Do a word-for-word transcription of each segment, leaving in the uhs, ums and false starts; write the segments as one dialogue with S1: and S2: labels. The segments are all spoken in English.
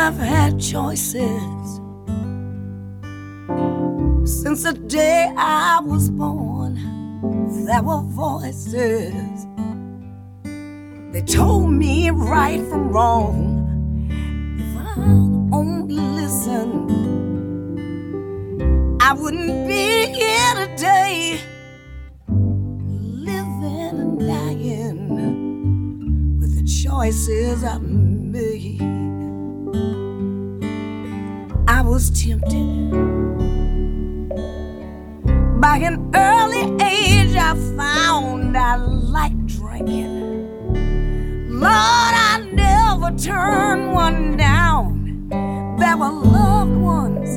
S1: I've had choices since the day I was born. There were voices, they told me right from wrong. If I'd only listened, I wouldn't be here today, living and dying with the choices I made. I was tempted by an early age. I found I liked drinking. Lord, I never turned one down. There were loved ones,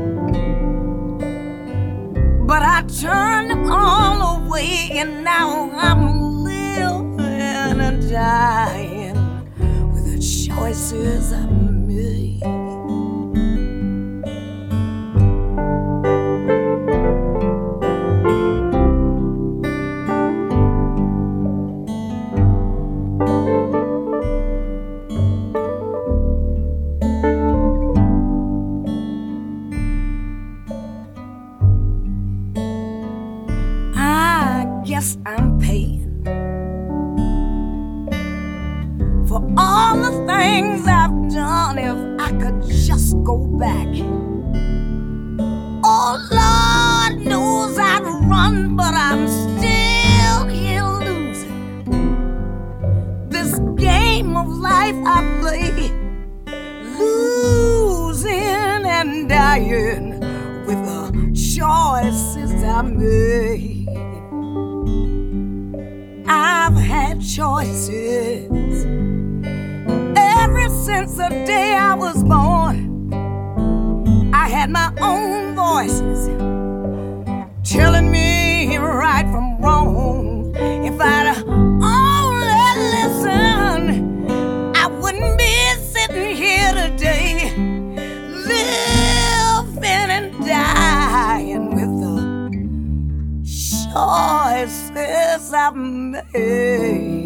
S1: but I turned them all away, and now I'm living and dying with the choices I made. Yes, I'm paying for all the things I've done. If I could just go back, oh Lord knows I'd run, but I'm still here losing this game of life I play, losing and dying with the choices I made. I've had choices ever since the day I was born. I had my own voices telling me right from wrong. If I'd only listened, I wouldn't be sitting here today, living and dying with the choices I've made.